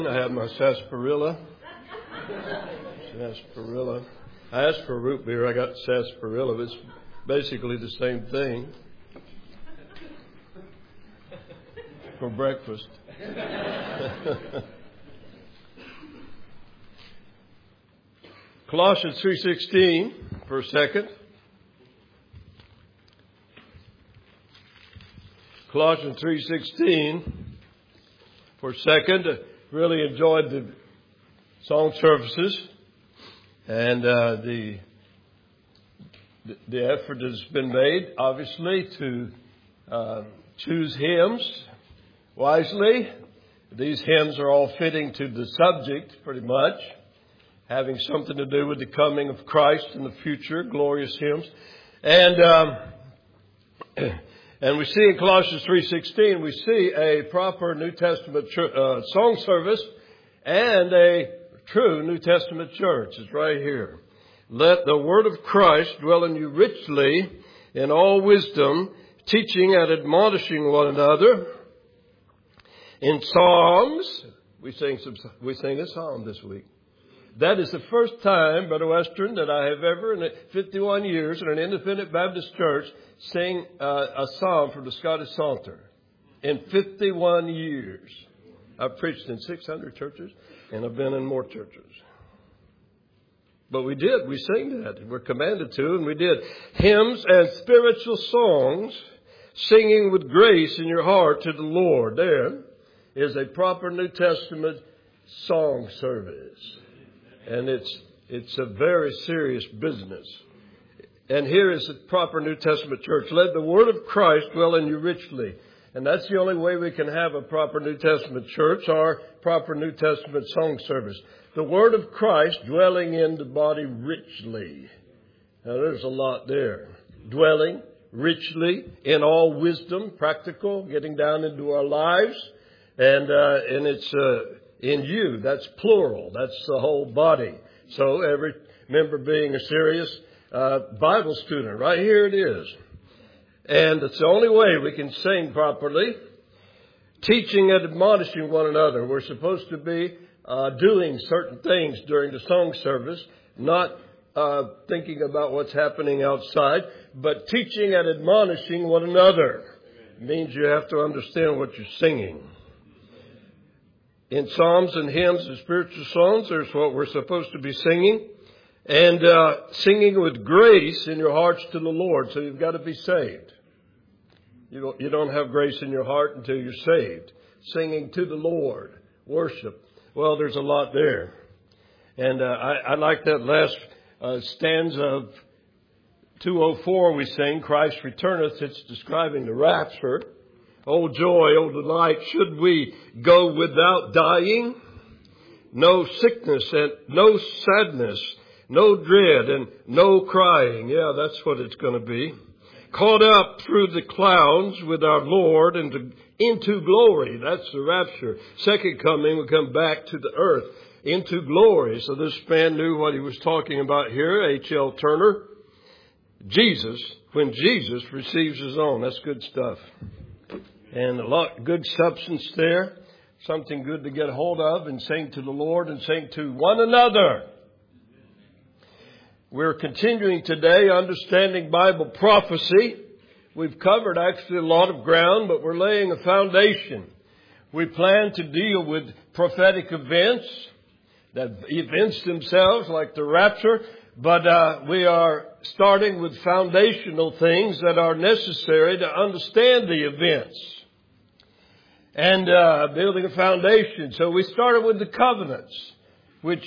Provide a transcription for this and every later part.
I have my sarsaparilla. Sarsaparilla. I asked for root beer. I got sarsaparilla. It's basically the same thing for breakfast. Colossians 3:16 for a second. Colossians 3:16 for a second. Really enjoyed the song services and the effort has been made, obviously, to choose hymns wisely. These hymns are all fitting to the subject, pretty much, having something to do with the coming of Christ in the future, glorious hymns. And we see in Colossians 3:16, we see a proper New Testament song service and a true New Testament church. It's right here. Let the word of Christ dwell in you richly in all wisdom, teaching and admonishing one another in psalms. We sang a psalm this week. That is the first time, Brother Western, that I have ever, in 51 years in an independent Baptist church, sang a psalm from the Scottish Psalter. In 51 years. I've preached in 600 churches, and I've been in more churches. But we did. We sang that. We're commanded to, and we did. Hymns and spiritual songs, singing with grace in your heart to the Lord. There is a proper New Testament song service. And it's a very serious business. And here is the proper New Testament church. Let the word of Christ dwell in you richly. And that's the only way we can have a proper New Testament church, our proper New Testament song service. The word of Christ dwelling in the body richly. Now there's a lot there. Dwelling richly in all wisdom, practical, getting down into our lives. And it's in you. That's plural. That's the whole body. So every member being a serious Bible student. Right here it is. And it's the only way we can sing properly. Teaching and admonishing one another. We're supposed to be doing certain things during the song service. Not thinking about what's happening outside. But teaching and admonishing one another. It means you have to understand what you're singing. In psalms and hymns and spiritual songs, there's what we're supposed to be singing. And singing with grace in your hearts to the Lord. So you've got to be saved. You don't have grace in your heart until you're saved. Singing to the Lord. Worship. Well, there's a lot there. And I like that last stanza of 204 we sing, Christ returneth. It's describing the rapture. Oh joy, oh delight, should we go without dying? No sickness and no sadness, no dread and no crying. Yeah, that's what it's going to be. Caught up through the clouds with our Lord into glory. That's the rapture. Second coming, we come back to the earth into glory. So this man knew what he was talking about here, H.L. Turner. Jesus, when Jesus receives his own. That's good stuff. And a lot good substance there. Something good to get a hold of and sing to the Lord and sing to one another. We're continuing today understanding Bible prophecy. We've covered actually a lot of ground, but we're laying a foundation. We plan to deal with prophetic events, that events themselves like the rapture, but we are starting with foundational things that are necessary to understand the events. And building a foundation. So we started with the covenants, which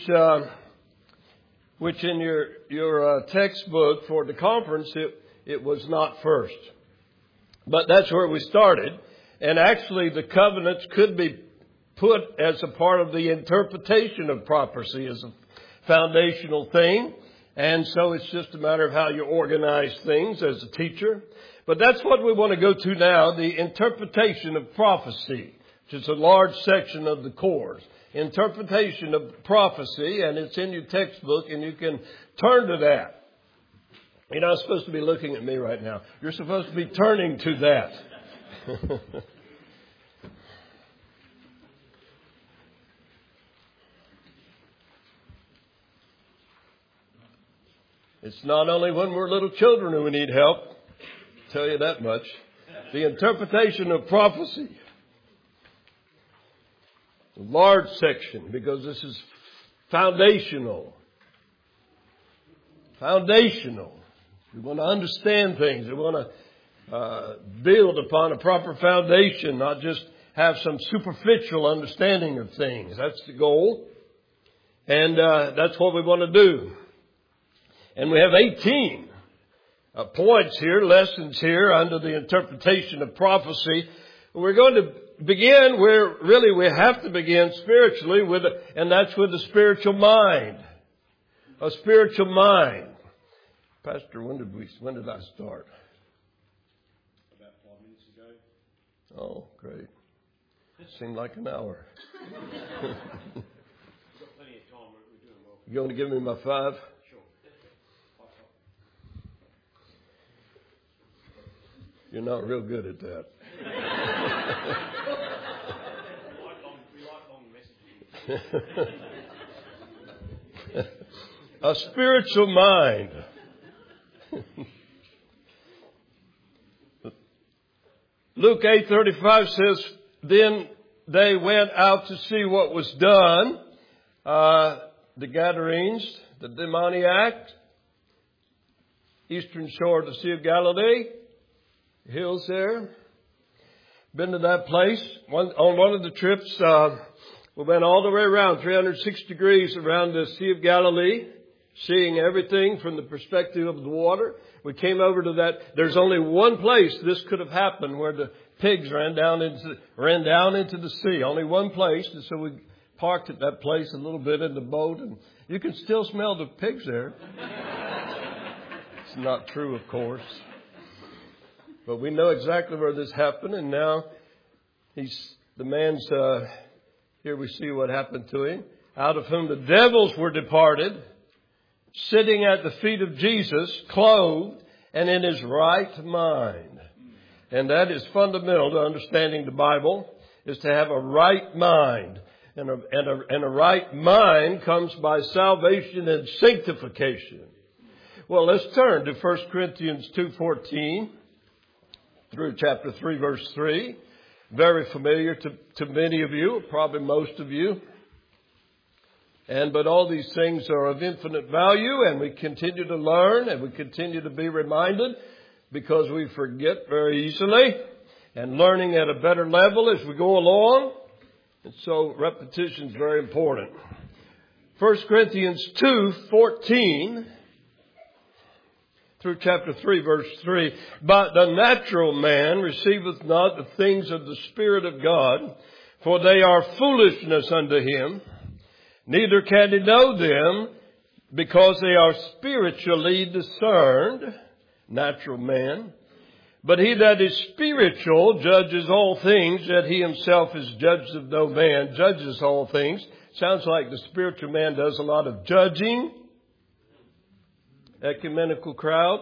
in your textbook for the conference, it was not first. But that's where we started. And actually the covenants could be put as a part of the interpretation of prophecy as a foundational thing. And so it's just a matter of how you organize things as a teacher. But that's what we want to go to now, the interpretation of prophecy, which is a large section of the course. Interpretation of prophecy, and it's in your textbook, and you can turn to that. You're not supposed to be looking at me right now. You're supposed to be turning to that. It's not only when we're little children who we need help. I'll tell you that much. The interpretation of prophecy. A large section, because this is foundational. Foundational. We want to understand things. We want to build upon a proper foundation, not just have some superficial understanding of things. That's the goal. And that's what we want to do. And we have 18 points here, lessons here under the interpretation of prophecy. We're going to begin where really we have to begin spiritually and that's with the spiritual mind. A spiritual mind. Pastor, when did I start? About 5 minutes ago. Oh, great. Seemed like an hour. We've got plenty of time. We're doing well. You going to give me my 5? Sure. You're not real good at that. We like long messages. A spiritual mind. Luke 8:35 says, then they went out to see what was done. The Gadarenes, the demoniac, eastern shore of the Sea of Galilee, hills there. Been to that place. On one of the trips, we went all the way around, 360 degrees around the Sea of Galilee, seeing everything from the perspective of the water. We came over to that. There's only one place this could have happened where the pigs ran down into the sea. Only one place. And so we parked at that place a little bit in the boat, and you can still smell the pigs there. It's not true, of course. But we know exactly where this happened, and now the man's, here we see what happened to him. Out of whom the devils were departed, sitting at the feet of Jesus, clothed and in his right mind. And that is fundamental to understanding the Bible, is to have a right mind. And a right mind comes by salvation and sanctification. Well, let's turn to 1 Corinthians 2:14 through chapter 3, verse 3. Very familiar to many of you, probably most of you. But all these things are of infinite value, and we continue to learn, and we continue to be reminded, because we forget very easily, and learning at a better level as we go along. And so repetition is very important. 1 Corinthians 2:14 through chapter 3, verse 3. But the natural man receiveth not the things of the Spirit of God, for they are foolishness unto him. Neither can he know them, because they are spiritually discerned. Natural man. But he that is spiritual judges all things, that he himself is judged of no man, judges all things. Sounds like the spiritual man does a lot of judging. Ecumenical crowd.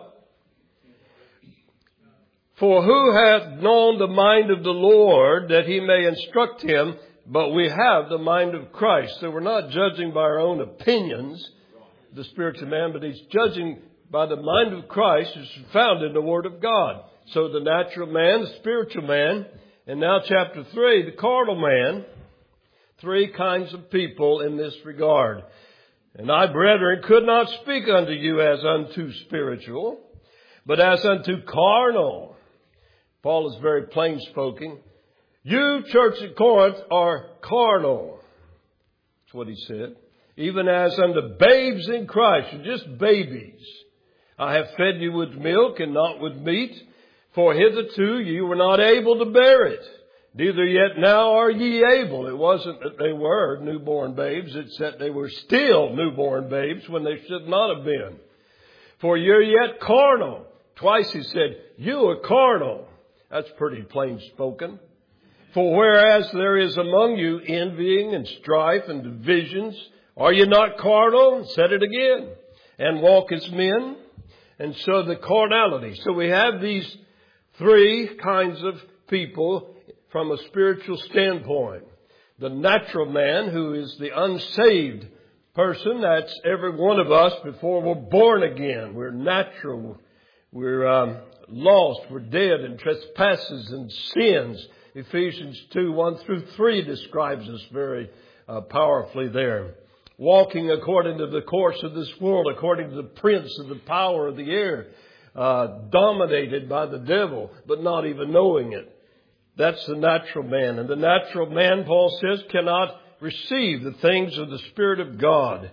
For who hath known the mind of the Lord, that he may instruct him? But we have the mind of Christ. So we're not judging by our own opinions, the spiritual man, but he's judging by the mind of Christ, which is found in the Word of God. So the natural man, the spiritual man, and now chapter 3, the carnal man. 3 kinds of people in this regard. And I, brethren, could not speak unto you as unto spiritual, but as unto carnal. Paul is very plain spoken. You, church at Corinth, are carnal. That's what he said. Even as unto babes in Christ. You're just babies. I have fed you with milk and not with meat. For hitherto you were not able to bear it. Neither yet now are ye able. It wasn't that they were newborn babes. It's that they were still newborn babes when they should not have been. For you're yet carnal. Twice he said, you are carnal. That's pretty plain spoken. For whereas there is among you envying and strife and divisions, are you not carnal? Said it again. And walk as men. And so the carnality. So we have these 3 kinds of people from a spiritual standpoint. The natural man, who is the unsaved person. That's every one of us before we're born again. We're natural. We're lost. We're dead in trespasses and sins. Ephesians 2:1-3 describes us very powerfully there. Walking according to the course of this world, according to the prince of the power of the air, dominated by the devil, but not even knowing it. That's the natural man. And the natural man, Paul says, cannot receive the things of the Spirit of God.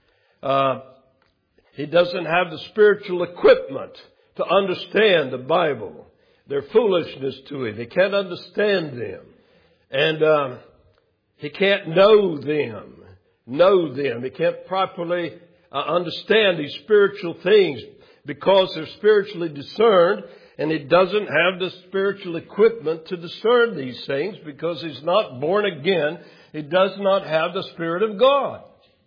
He doesn't have the spiritual equipment to understand the Bible. They're foolishness to him. He can't understand them. And he can't know them. He can't properly understand these spiritual things because they're spiritually discerned, and he doesn't have the spiritual equipment to discern these things because he's not born again. He does not have the Spirit of God.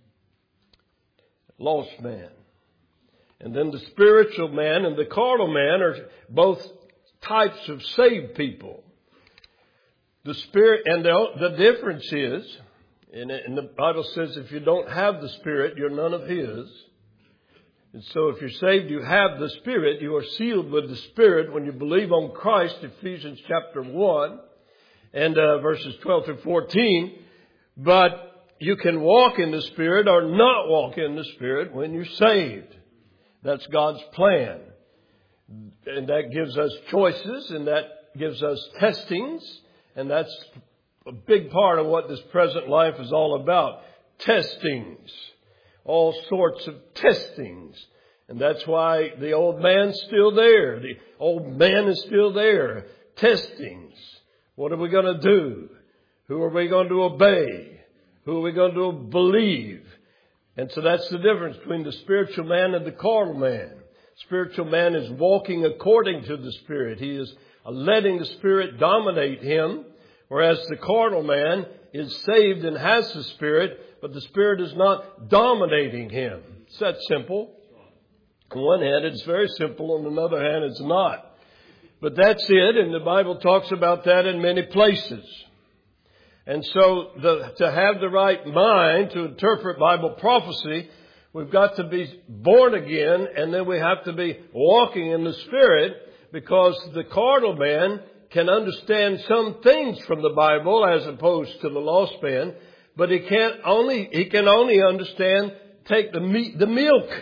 Lost man. And then the spiritual man and the carnal man are both types of saved people. The Spirit, and the difference is, and the Bible says if you don't have the Spirit, you're none of His. And so if you're saved, you have the Spirit. You are sealed with the Spirit when you believe on Christ, Ephesians chapter 1 and verses 12-14. But you can walk in the Spirit or not walk in the Spirit when you're saved. That's God's plan. And that gives us choices, and that gives us testings. And that's a big part of what this present life is all about. Testings. All sorts of testings. And that's why the old man's still there. The old man is still there. Testings. What are we going to do? Who are we going to obey? Who are we going to believe? And so that's the difference between the spiritual man and the carnal man. Spiritual man is walking according to the Spirit. He is letting the Spirit dominate him. Whereas the carnal man is saved and has the Spirit, but the Spirit is not dominating him. It's that simple. On one hand, it's very simple. On the other hand, it's not. But that's it, and the Bible talks about that in many places. And so to have the right mind to interpret Bible prophecy, we've got to be born again, and then we have to be walking in the Spirit, because the carnal man can understand some things from the Bible as opposed to the lost man, but he can only understand, take the milk,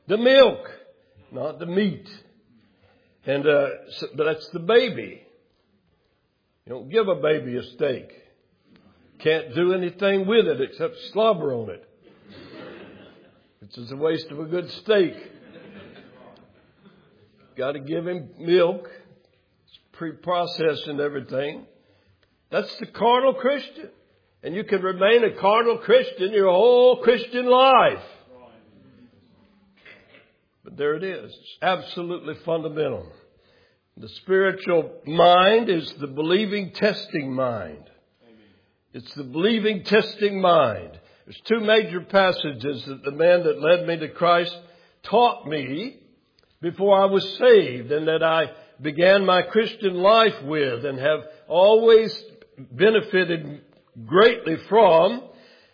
not the meat. And but that's the baby. You don't give a baby a steak. Can't do anything with it except slobber on it. It's just a waste of a good steak. Got to give him milk. It's pre-processed and everything. That's the carnal Christian. And you can remain a carnal Christian your whole Christian life. But there it is. It's absolutely fundamental. The spiritual mind is the believing, testing mind. It's the believing, testing mind. There's two major passages that the man that led me to Christ taught me before I was saved, and that I began my Christian life with and have always benefited greatly from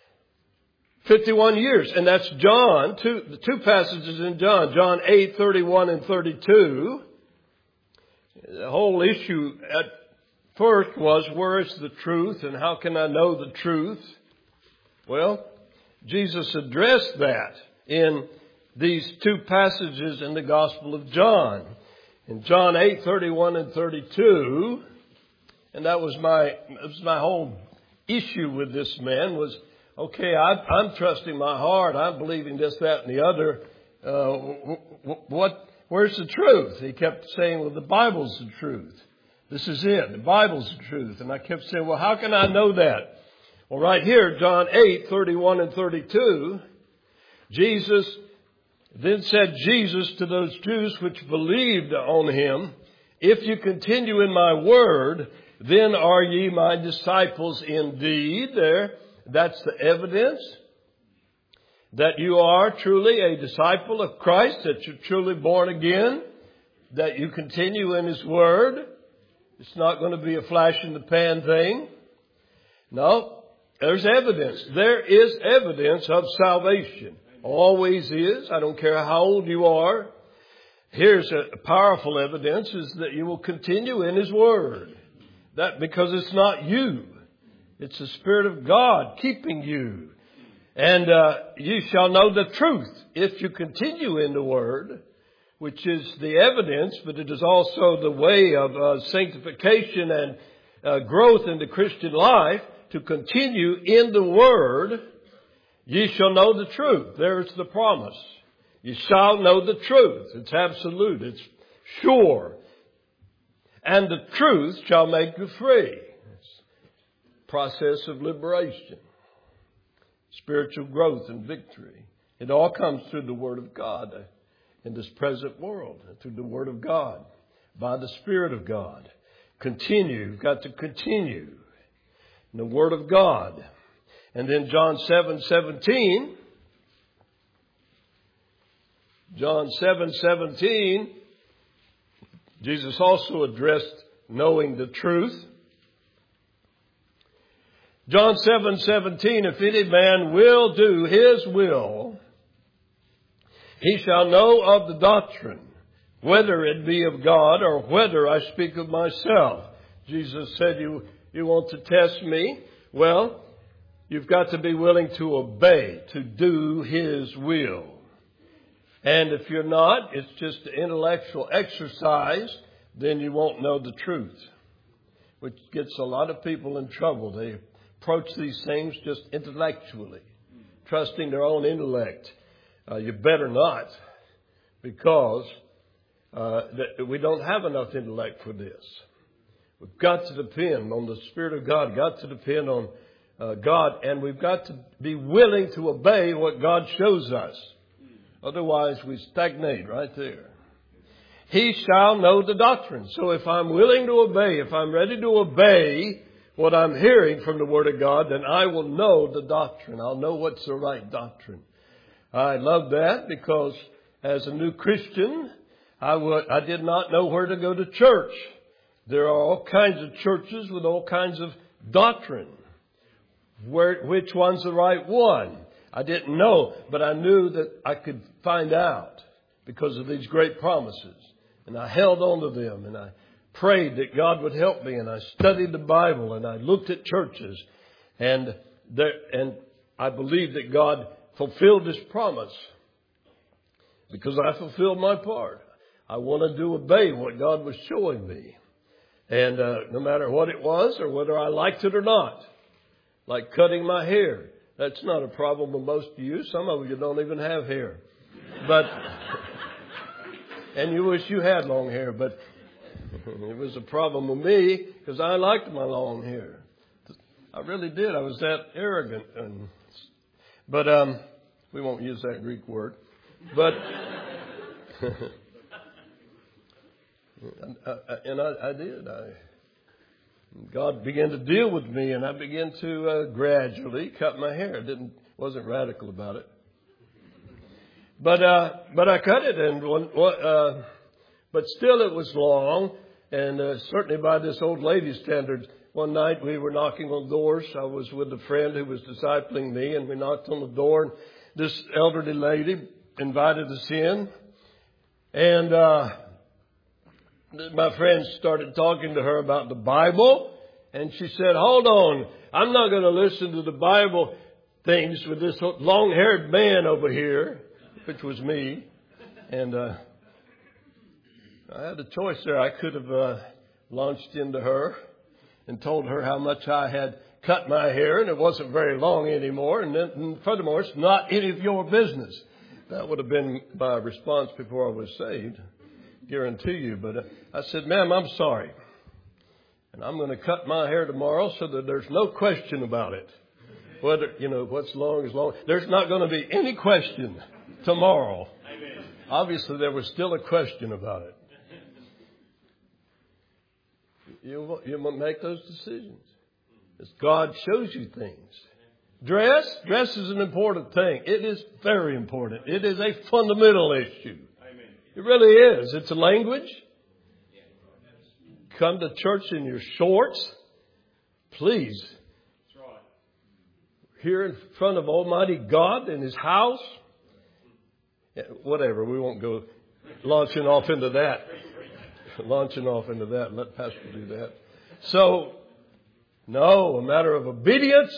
51 years. And that's John, the two passages in John 8:31 and 32. The whole issue at first was, where is the truth and how can I know the truth? Well, Jesus addressed that in these two passages in the Gospel of John. In John 8:31 and 32, and that was my whole issue with this man was, okay, I'm trusting my heart. I'm believing this, that, and the other. Where's the truth? He kept saying, well, the Bible's the truth. This is it. The Bible's the truth. And I kept saying, well, how can I know that? Well, right here, John 8:31 and 32, Then said Jesus to those Jews which believed on him, if you continue in my word, then are ye my disciples indeed. That's the evidence that you are truly a disciple of Christ, that you're truly born again, that you continue in his word. It's not going to be a flash in the pan thing. No. There's evidence. There is evidence of salvation. Always is. I don't care how old you are. Here's a powerful evidence is that you will continue in His Word. That because it's not you. It's the Spirit of God keeping you. And you shall know the truth if you continue in the Word, which is the evidence, but it is also the way of sanctification and growth in the Christian life. To continue in the Word, ye shall know the truth. There's the promise. You shall know the truth. It's absolute. It's sure. And the truth shall make you free. It's a process of liberation. Spiritual growth and victory. It all comes through the Word of God in this present world. Through the Word of God. By the Spirit of God. Continue. You've got to continue. In the Word of God. And then John 7:17. John 7:17. Jesus also addressed knowing the truth. John 7:17. If any man will do His will, he shall know of the doctrine, whether it be of God or whether I speak of myself. Jesus said, You want to test me? Well, you've got to be willing to obey, to do His will. And if you're not, it's just intellectual exercise, then you won't know the truth. Which gets a lot of people in trouble. They approach these things just intellectually, trusting their own intellect. You better not, because we don't have enough intellect for this. We've got to depend on the Spirit of God, got to depend on God, and we've got to be willing to obey what God shows us. Otherwise, we stagnate right there. He shall know the doctrine. So if I'm willing to obey, if I'm ready to obey what I'm hearing from the Word of God, then I will know the doctrine. I'll know what's the right doctrine. I love that because as a new Christian, I did not know where to go to church. There are all kinds of churches with all kinds of doctrine. Which one's the right one? I didn't know, but I knew that I could find out because of these great promises. And I held on to them and I prayed that God would help me, and I studied the Bible and I looked at churches, and I believed that God fulfilled His promise because I fulfilled my part. I wanted to obey what God was showing me. And no matter what it was or whether I liked it or not, like cutting my hair, that's not a problem with most of you. Some of you don't even have hair. But and you wish you had long hair, but it was a problem with me because I liked my long hair. I really did. I was that arrogant. But we won't use that Greek word. But I did. God began to deal with me, and I began to gradually cut my hair. Wasn't radical about it, but I cut it, and but still it was long, and certainly by this old lady standard. One night we were knocking on doors. I was with a friend who was discipling me, and we knocked on the door, and this elderly lady invited us in, and my friend started talking to her about the Bible, and she said, "Hold on, I'm not going to listen to the Bible things with this long-haired man over here," which was me. And I had a choice there. I could have launched into her and told her how much I had cut my hair, and it wasn't very long anymore. And furthermore, it's not any of your business. That would have been my response before I was saved. Guarantee you. But I said, "Ma'am, I'm sorry. And I'm going to cut my hair tomorrow so that there's no question about it. Whether, what's long is long. There's not going to be any question tomorrow." Amen. Obviously, there was still a question about it. You make those decisions. As God shows you things. Dress is an important thing. It is very important. It is a fundamental issue. It really is. It's a language. Come to church in your shorts. Please. here in front of Almighty God in His house. Whatever, we won't go launching off into that. Let Pastor do that. So, no, a matter of obedience.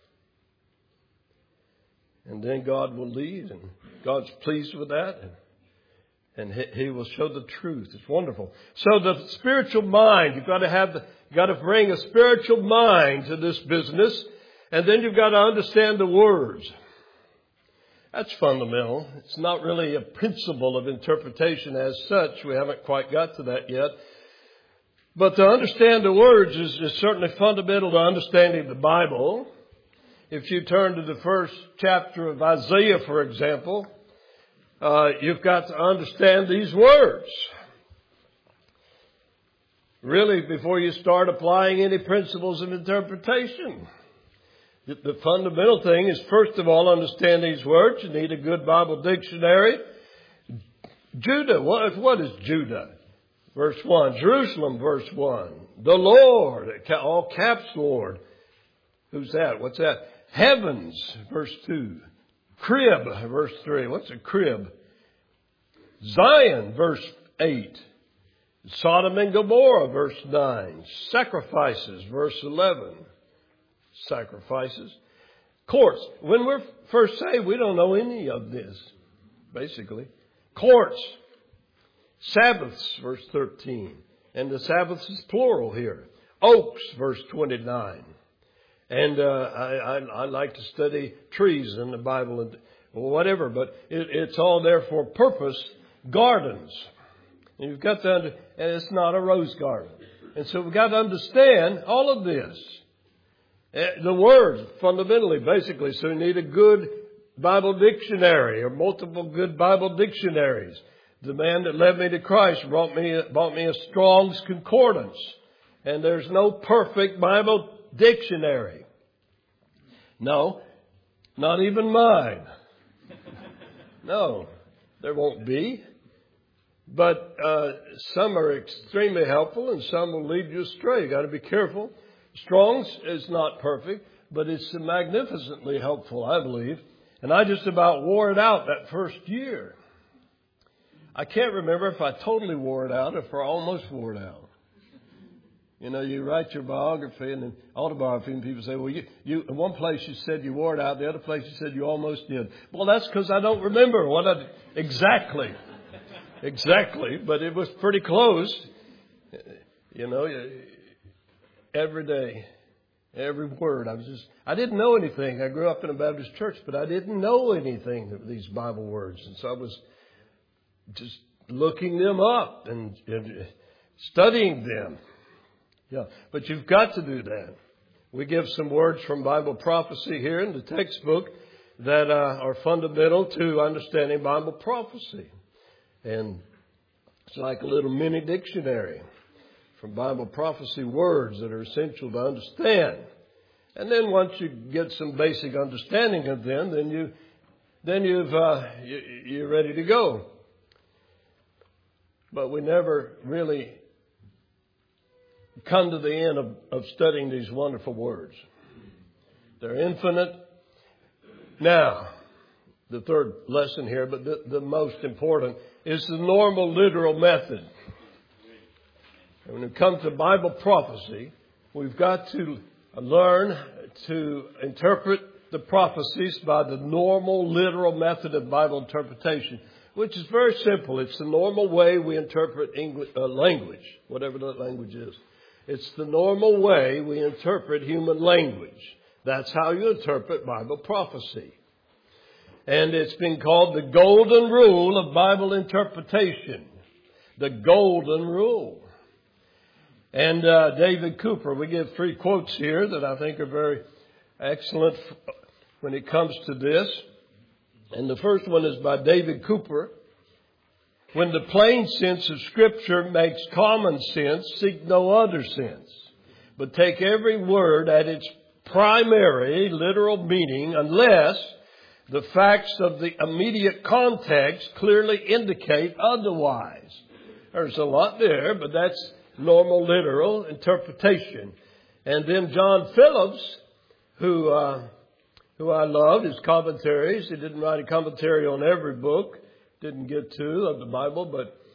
And then God will lead, and God's pleased with that. And He will show the truth. It's wonderful. So the spiritual mind, you've got to bring a spiritual mind to this business. And then you've got to understand the words. That's fundamental. It's not really a principle of interpretation as such. We haven't quite got to that yet. But to understand the words is certainly fundamental to understanding the Bible. If you turn to the first chapter of Isaiah, for example, you've got to understand these words. Really, before you start applying any principles of interpretation. The fundamental thing is, first of all, understand these words. You need a good Bible dictionary. Judah, what is Judah? Verse 1. Jerusalem, verse 1. The Lord, all caps Lord. Who's that? What's that? Heavens, verse 2. Crib, verse 3. What's a crib? Zion, verse 8. Sodom and Gomorrah, verse 9. Sacrifices, verse 11. Sacrifices. Courts. When we're first saved, we don't know any of this, basically. Courts. Sabbaths, verse 13. And the Sabbaths is plural here. Oaks, verse 29. And I like to study trees in the Bible and whatever, but it's all there for purpose. Gardens. And you've got to and it's not a rose garden. And so we've got to understand all of this. The words, fundamentally, basically. So you need a good Bible dictionary or multiple good Bible dictionaries. The man that led me to Christ bought me a Strong's Concordance. And there's no perfect Bible dictionary. No, not even mine. No, there won't be. But some are extremely helpful and some will lead you astray. You've got to be careful. Strong's is not perfect, but it's magnificently helpful, I believe. And I just about wore it out that first year. I can't remember if I totally wore it out or if I almost wore it out. You know, you write your biography and then autobiography and people say, well, you in one place you said you wore it out. The other place you said you almost did. Well, that's because I don't remember what I did. Exactly. But it was pretty close. You know, every day, every word. I didn't know anything. I grew up in a Baptist church, but I didn't know anything of these Bible words. And so I was just looking them up and studying them. Yeah, but you've got to do that. We give some words from Bible prophecy here in the textbook that are fundamental to understanding Bible prophecy. And it's like a little mini dictionary from Bible prophecy words that are essential to understand. And then once you get some basic understanding of them, you're ready to go. But we never really come to the end of studying these wonderful words. They're infinite. Now, the third lesson here, but the most important, is the normal literal method. And when it comes to Bible prophecy, we've got to learn to interpret the prophecies by the normal literal method of Bible interpretation, which is very simple. It's the normal way we interpret language, whatever that language is. It's the normal way we interpret human language. That's how you interpret Bible prophecy. And it's been called the golden rule of Bible interpretation. The golden rule. And David Cooper, we give 3 quotes here that I think are very excellent when it comes to this. And the first one is by David Cooper. When the plain sense of Scripture makes common sense, seek no other sense, but take every word at its primary literal meaning unless the facts of the immediate context clearly indicate otherwise. There's a lot there, but that's normal literal interpretation. And then John Phillips, who who I love, his commentaries. He didn't write a commentary on every book. Didn't get to of the Bible,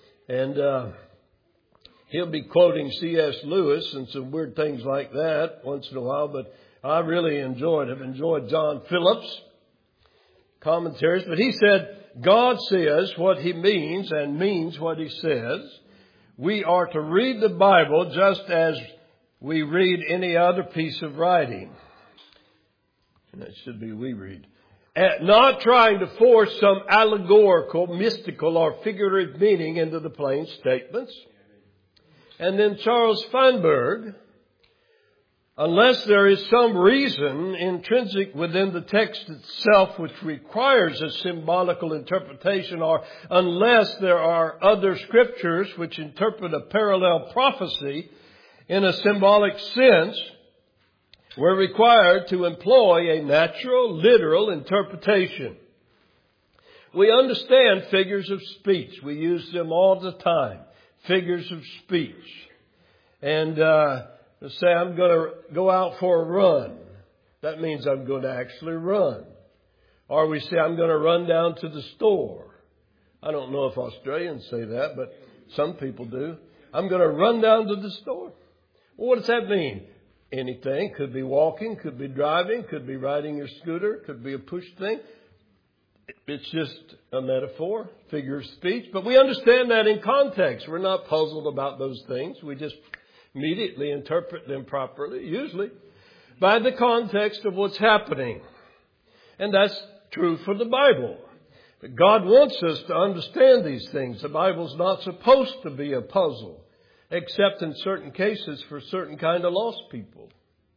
he'll be quoting C.S. Lewis and some weird things like that once in a while, but I really have enjoyed John Phillips' commentaries. But he said, God says what he means and means what he says. We are to read the Bible just as we read any other piece of writing. And that should be we read. Not trying to force some allegorical, mystical, or figurative meaning into the plain statements. And then Charles Feinberg, unless there is some reason intrinsic within the text itself which requires a symbolical interpretation, or unless there are other scriptures which interpret a parallel prophecy in a symbolic sense, we're required to employ a natural, literal interpretation. We understand figures of speech. We use them all the time. Figures of speech. And say I'm going to go out for a run. That means I'm going to actually run. Or we say I'm going to run down to the store. I don't know if Australians say that, but some people do. I'm going to run down to the store. Well, what does that mean? Anything. Could be walking, could be driving, could be riding your scooter, could be a push thing. It's just a metaphor, figure of speech. But we understand that in context. We're not puzzled about those things. We just immediately interpret them properly, usually, by the context of what's happening. And that's true for the Bible. But God wants us to understand these things. The Bible's not supposed to be a puzzle, except in certain cases for certain kind of lost people.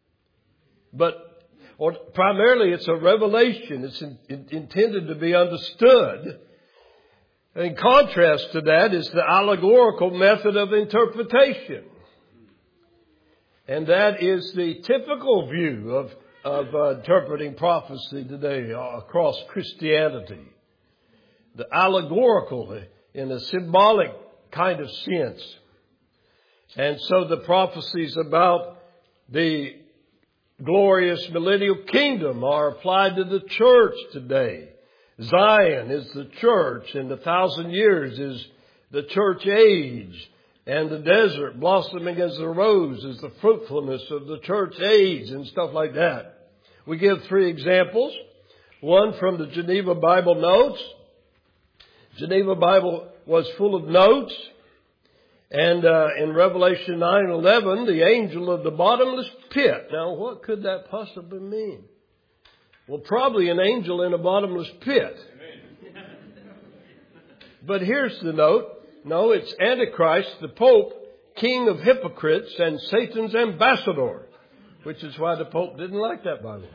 Or primarily it's a revelation. It's intended to be understood. In contrast to that is the allegorical method of interpretation. And that is the typical view of interpreting prophecy today across Christianity. The allegorical in a symbolic kind of sense. And so the prophecies about the glorious millennial kingdom are applied to the church today. Zion is the church, and 1,000 years is the church age. And the desert blossoming as the rose is the fruitfulness of the church age and stuff like that. We give 3 examples. One from the Geneva Bible Notes. Geneva Bible was full of notes. And in Revelation 9:11, the angel of the bottomless pit. Now, what could that possibly mean? Well, probably an angel in a bottomless pit. But here's the note. No, it's Antichrist, the Pope, king of hypocrites, and Satan's ambassador. Which is why the Pope didn't like that Bible.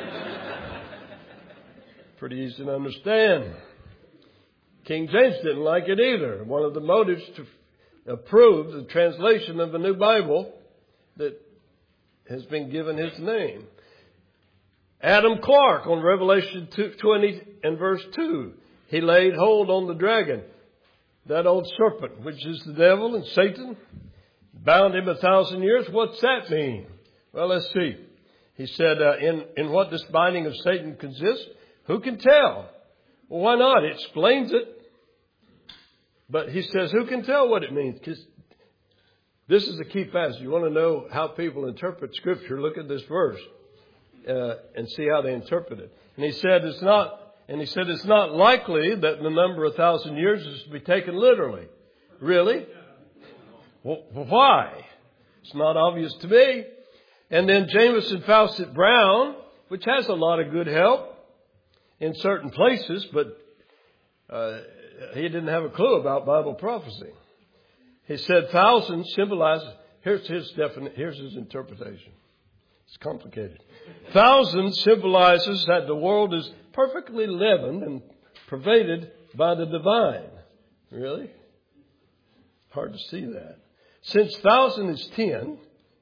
Pretty easy to understand. King James didn't like it either. One of the motives to approve the translation of the New Bible that has been given his name. Adam Clarke on Revelation 20 and verse 2. He laid hold on the dragon, that old serpent, which is the devil and Satan, bound him 1,000 years. What's that mean? Well, let's see. He said, in what this binding of Satan consists, who can tell? Well, why not? It explains it. But he says, who can tell what it means? Because this is a key passage. You want to know how people interpret Scripture, look at this verse and see how they interpret it. And he said it's not likely that the number 1,000 years is to be taken literally. Really? Well, why? It's not obvious to me. And then Jameson Fawcett Brown, which has a lot of good help in certain places, but he didn't have a clue about Bible prophecy. He said 1,000 symbolizes, here's his interpretation. It's complicated. 1,000 symbolizes that the world is perfectly leavened and pervaded by the divine. Really? Hard to see that. Since 1,000 is 10,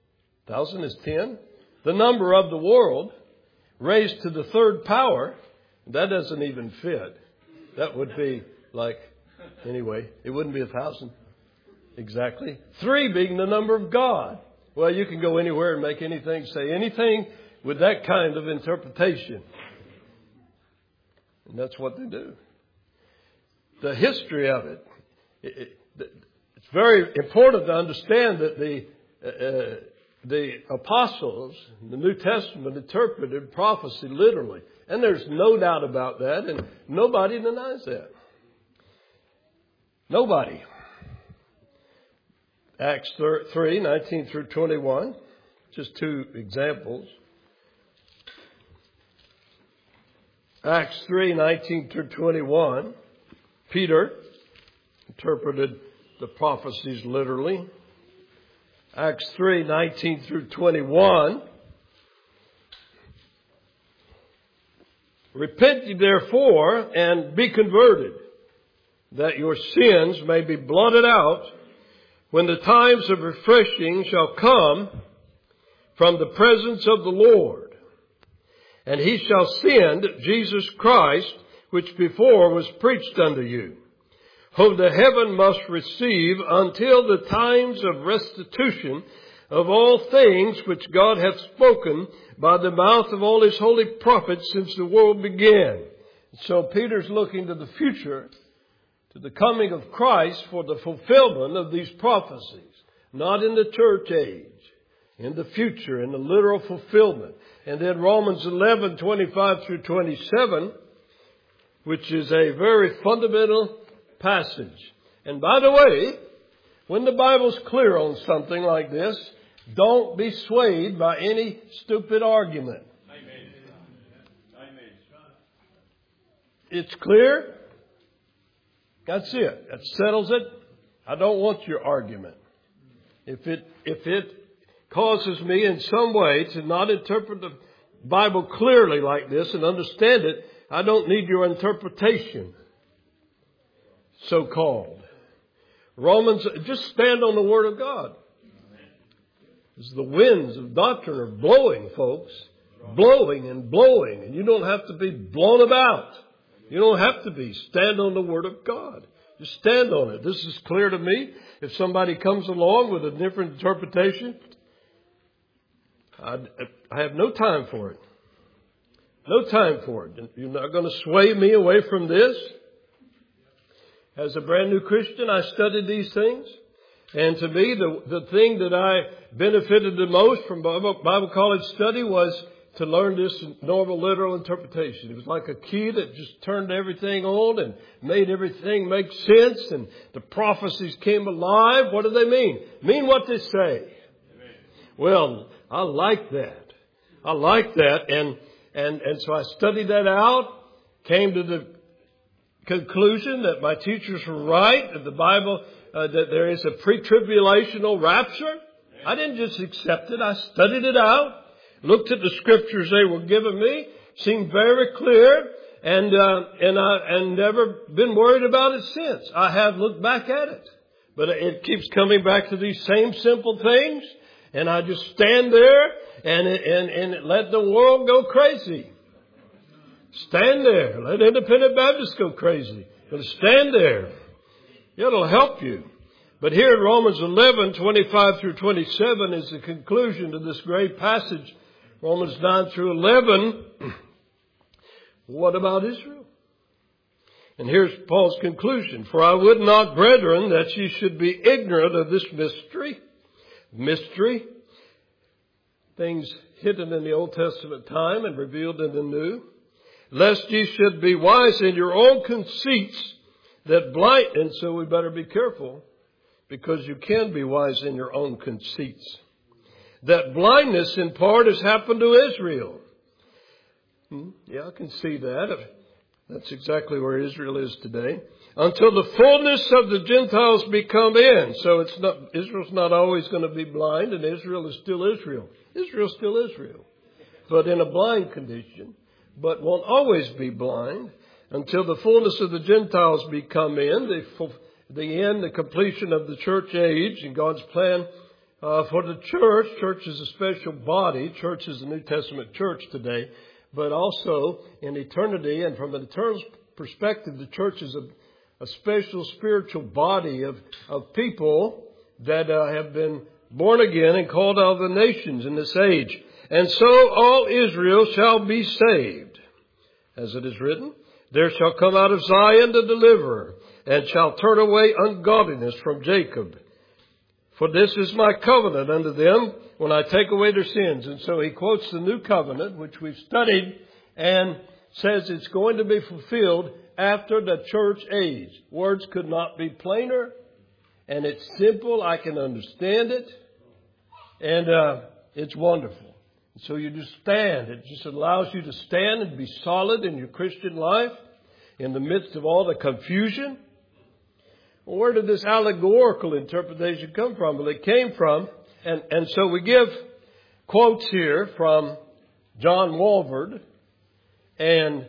the number of the world raised to the third power, that doesn't even fit. That would be anyway, it wouldn't be 1,000 exactly. 3 being the number of God. Well, you can go anywhere and make anything, say anything with that kind of interpretation. And that's what they do. The history of it. It's very important to understand that the apostles in the New Testament interpreted prophecy literally. And there's no doubt about that. And nobody denies that. Nobody. Acts 3, 19 through 21. Just two examples. Acts 3, 19 through 21. Peter interpreted the prophecies literally. Acts 3, 19 through 21. Repent ye therefore and be converted, that your sins may be blotted out, when the times of refreshing shall come from the presence of the Lord. And he shall send Jesus Christ, which before was preached unto you, whom the heaven must receive until the times of restitution of all things which God hath spoken by the mouth of all his holy prophets since the world began. So Peter's looking to the future, to the coming of Christ for the fulfillment of these prophecies, not in the church age, in the future, in the literal fulfillment. And then Romans 11, 25 through 27, which is a very fundamental passage. And by the way, when the Bible's clear on something like this, don't be swayed by any stupid argument. Amen. Amen. It's clear. That's it. That settles it. I don't want your argument. If it causes me in some way to not interpret the Bible clearly like this and understand it, I don't need your interpretation, so-called. Romans, just stand on the Word of God. As the winds of doctrine are blowing, folks. Blowing and blowing. And you don't have to be blown about. You don't have to be. Stand on the Word of God. Just stand on it. This is clear to me. If somebody comes along with a different interpretation, I have no time for it. No time for it. You're not going to sway me away from this. As a brand new Christian, I studied these things. And to me, the thing that I benefited the most from Bible college study was to learn this normal literal interpretation. It was like a key that just turned everything on and made everything make sense. And the prophecies came alive. What do they mean? Mean what they say. Well, I like that. I like that. And so I studied that out, came to the conclusion that my teachers were right, that the Bible, that there is a pre-tribulational rapture. I didn't just accept it. I studied it out, looked at the scriptures they were giving me, seemed very clear, and never been worried about it since. I have looked back at it, but it keeps coming back to these same simple things, and I just stand there and let the world go crazy. Stand there. Let independent Baptists go crazy. But stand there. It'll help you. But here in Romans 11, 25 through 27 is the conclusion to this great passage. Romans 9 through 11. What about Israel? And here's Paul's conclusion. For I would not, brethren, that ye should be ignorant of this mystery. Mystery. Things hidden in the Old Testament time and revealed in the New. Lest ye should be wise in your own conceits that blind. And so we better be careful, because you can be wise in your own conceits. That blindness in part has happened to Israel. Yeah, I can see that. That's exactly where Israel is today. Until the fullness of the Gentiles be come in. So Israel's not always going to be blind, and Israel is still Israel. Israel's still Israel, but in a blind condition. But won't always be blind until the fullness of the Gentiles be come in, the completion of the church age and God's plan for the church. Church is a special body. Church is the New Testament church today, but also in eternity and from an eternal perspective, the church is a special spiritual body of people that have been born again and called out of the nations in this age. And so all Israel shall be saved. As it is written, There shall come out of Zion the deliverer, and shall turn away ungodliness from Jacob. For this is my covenant unto them when I take away their sins. And so he quotes the new covenant, which we've studied, and says it's going to be fulfilled after the church age. Words could not be plainer, and it's simple. I can understand it, and it's wonderful. So you just stand. It just allows you to stand and be solid in your Christian life in the midst of all the confusion. Where did this allegorical interpretation come from? Well, it came from, and so we give quotes here from John Walvoord and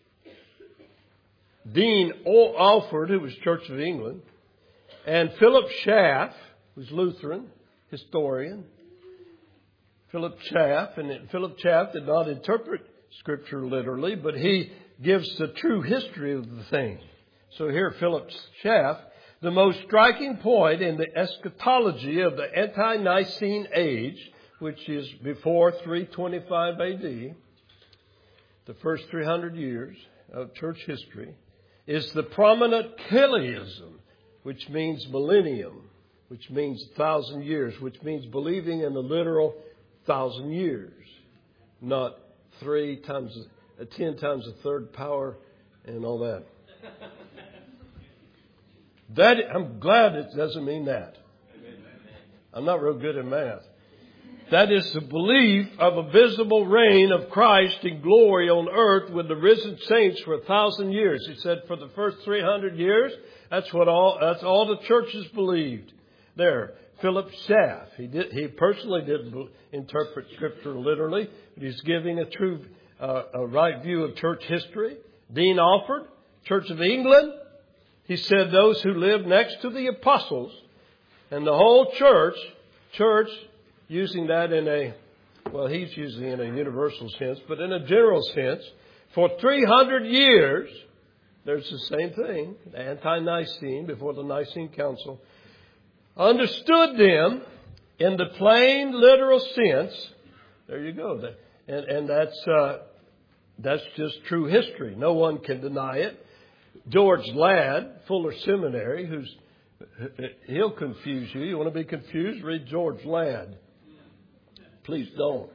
Dean Alford, who was Church of England, and Philip Schaff, who's Lutheran, historian. Philip Schaff, and Philip Schaff did not interpret Scripture literally, but he gives the true history of the thing. So here, Philip Schaff, the most striking point in the eschatology of the ante-Nicene age, which is before 325 AD, the first 300 years of church history, is the prominent Chiliasm, which means millennium, which means 1,000 years, which means believing in the literal 1,000 years, not 10 times the third power and all that. I'm glad it doesn't mean that. I'm not real good at math. That is the belief of a visible reign of Christ in glory on earth with the risen saints for 1,000 years. He said for the first 300 years, that's all the churches believed. There, Philip Schaff. He personally didn't interpret Scripture literally, but he's giving a right view of church history. Dean Alford, Church of England. He said those who lived next to the apostles and the whole church, using that he's using it in a universal sense, but in a general sense, for 300 years, there's the same thing, the ante-Nicene, before the Nicene Council, understood them in the plain literal sense. There you go. And that's just true history. No one can deny it. George Ladd, Fuller Seminary, he'll confuse you. You want to be confused? Read George Ladd. Please don't.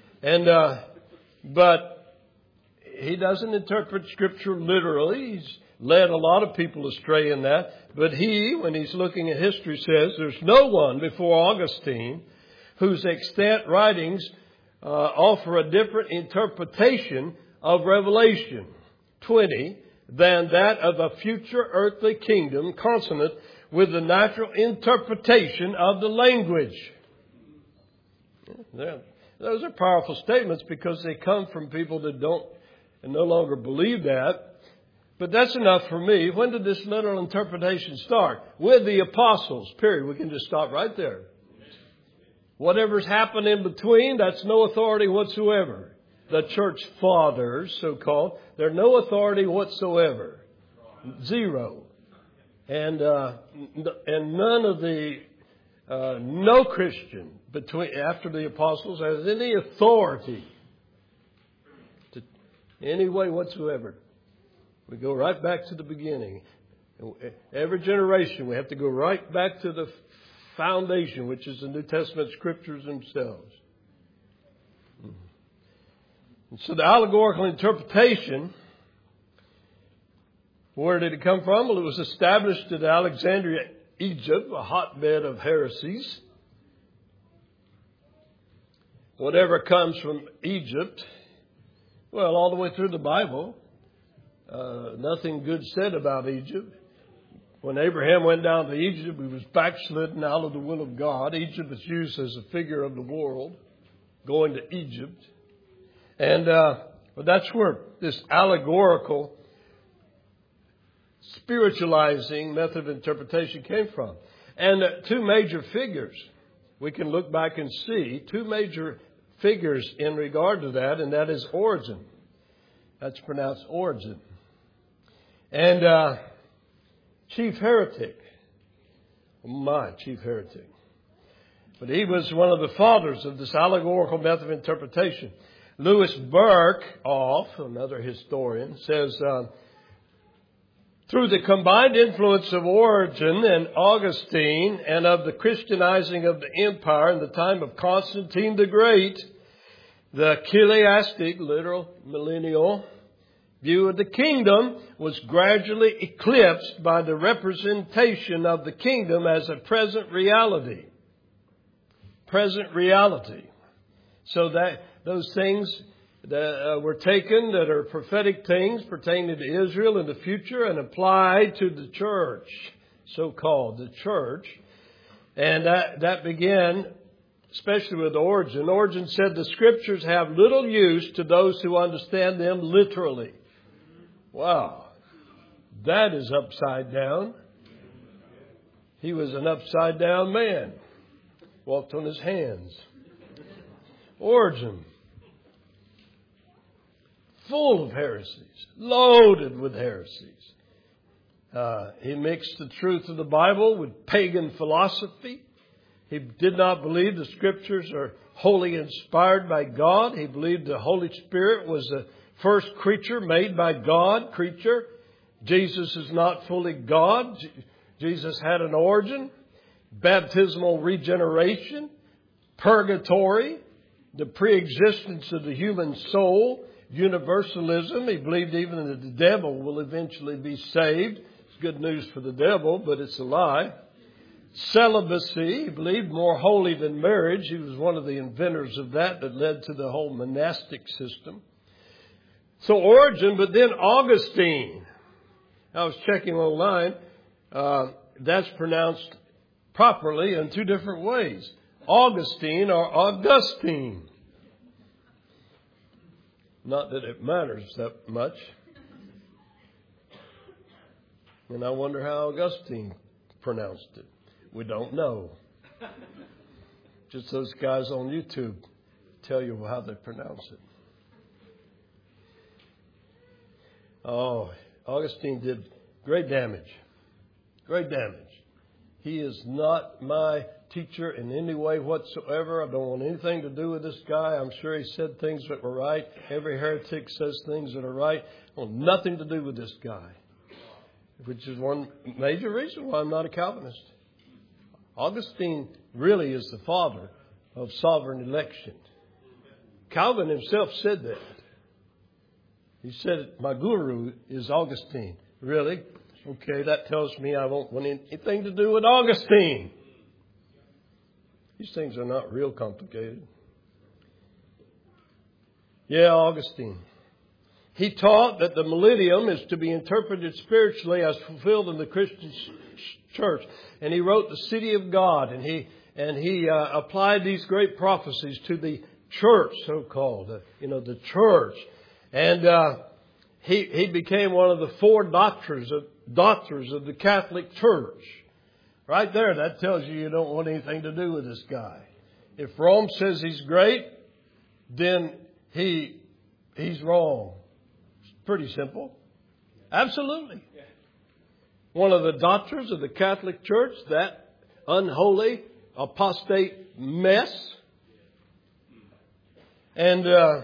But he doesn't interpret Scripture literally. He's led a lot of people astray in that. But he, when he's looking at history, says there's no one before Augustine whose extant writings offer a different interpretation of Revelation 20 than that of a future earthly kingdom consonant with the natural interpretation of the language. Those are powerful statements because they come from people that don't and no longer believe that. But that's enough for me. When did this literal interpretation start? With the apostles, period. We can just stop right there. Whatever's happened in between, that's no authority whatsoever. The church fathers, so-called, they're no authority whatsoever. Zero. And none of the, no Christian after the apostles has any authority to any way whatsoever. We go right back to the beginning. Every generation, we have to go right back to the foundation, which is the New Testament Scriptures themselves. And so the allegorical interpretation, where did it come from? Well, it was established at Alexandria, Egypt, a hotbed of heresies. Whatever comes from Egypt, well, all the way through the Bible, nothing good said about Egypt. When Abraham went down to Egypt, he was backslidden out of the will of God. Egypt is used as a figure of the world, going to Egypt. And but that's where this allegorical, spiritualizing method of interpretation came from. And two major figures, we can look back and see, two major figures in regard to that, and that is Origen. That's pronounced Origen. And chief heretic. Chief heretic. But he was one of the fathers of this allegorical method of interpretation. Louis Berkhoff, another historian, says Through the combined influence of Origen and Augustine and of the Christianizing of the empire in the time of Constantine the Great, the chiliastic, literal millennial, view of the kingdom was gradually eclipsed by the representation of the kingdom as a present reality. Present reality. So that those things that were taken that are prophetic things pertaining to Israel in the future and applied to the church, so-called the church. And that began, especially with Origen. Origen said the Scriptures have little use to those who understand them literally. Wow, that is upside down. He was an upside down man. Walked on his hands. Origen. Full of heresies. Loaded with heresies. He mixed the truth of the Bible with pagan philosophy. He did not believe the Scriptures are wholly inspired by God. He believed the Holy Spirit was the first creature made by God, creature. Jesus is not fully God. Jesus had an origin. Baptismal regeneration, purgatory, the pre-existence of the human soul, universalism. He believed even that the devil will eventually be saved. It's good news for the devil, but it's a lie. Celibacy, he believed more holy than marriage. He was one of the inventors of that led to the whole monastic system. So Origen, but then Augustine. I was checking online. That's pronounced properly in two different ways. Augustine or Augustine. Not that it matters that much. And I wonder how Augustine pronounced it. We don't know. Just those guys on YouTube tell you how they pronounce it. Oh, Augustine did great damage. Great damage. He is not my teacher in any way whatsoever. I don't want anything to do with this guy. I'm sure he said things that were right. Every heretic says things that are right. I want nothing to do with this guy. Which is one major reason why I'm not a Calvinist. Augustine really is the father of sovereign election. Calvin himself said that. He said, my guru is Augustine. Really? Okay, that tells me I won't want anything to do with Augustine. These things are not real complicated. Yeah, Augustine. He taught that the millennium is to be interpreted spiritually as fulfilled in the Christian church. And he wrote The City of God. And he applied these great prophecies to the church, so-called, the church. And he became one of the four doctors of the Catholic Church. Right there, that tells you don't want anything to do with this guy. If Rome says he's great, then he's wrong. It's pretty simple. Absolutely. One of the doctors of the Catholic Church, that unholy, apostate mess. And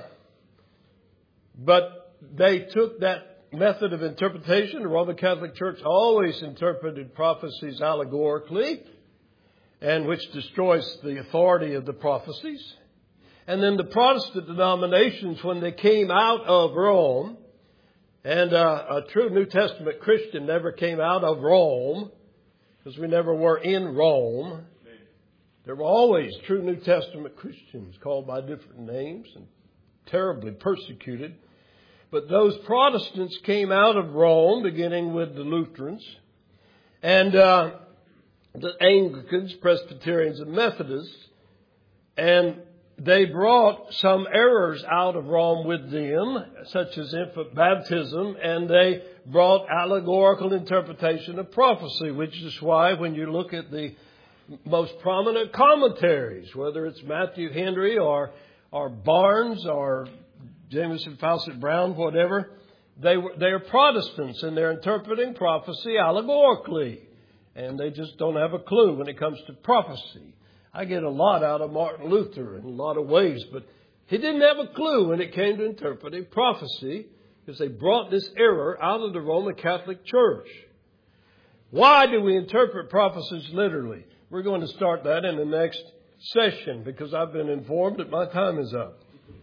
but they took that method of interpretation. The Roman Catholic Church always interpreted prophecies allegorically, and which destroys the authority of the prophecies. And then the Protestant denominations, when they came out of Rome, and a true New Testament Christian never came out of Rome, because we never were in Rome. There were always true New Testament Christians called by different names and terribly persecuted. But those Protestants came out of Rome, beginning with the Lutherans, and the Anglicans, Presbyterians, and Methodists. And they brought some errors out of Rome with them, such as infant baptism, and they brought allegorical interpretation of prophecy, which is why when you look at the most prominent commentaries, whether it's Matthew Henry or Barnes or Jameson, Fawcett, Brown, whatever, they're Protestants and they're interpreting prophecy allegorically. And they just don't have a clue when it comes to prophecy. I get a lot out of Martin Luther in a lot of ways, but he didn't have a clue when it came to interpreting prophecy. because they brought this error out of the Roman Catholic Church. Why do we interpret prophecies literally? We're going to start that in the next session because I've been informed that my time is up.